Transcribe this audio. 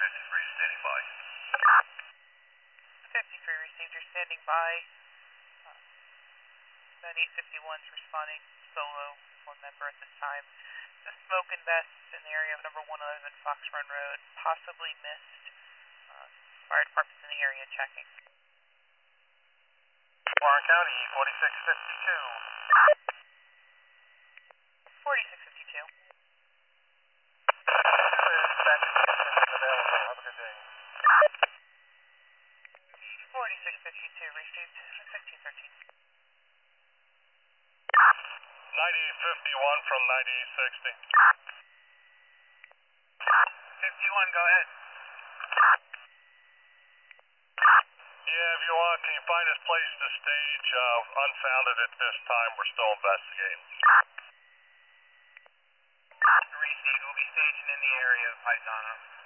standing by. 53 received, you're standing by. 9851's responding solo, one member at this time. The smoke and vest in the area of number 111 Fox Run Road, possibly missed. Fire department's in the area checking. Warren County, 4652. 4652. Available. Have a good day. 4652 received, 1513. 9851 from 9860. 51, go ahead. Yeah, if you want, can you find us place to stage? Unfounded at this time, we're still investigating. Received, we'll be staging in the area of Paisano.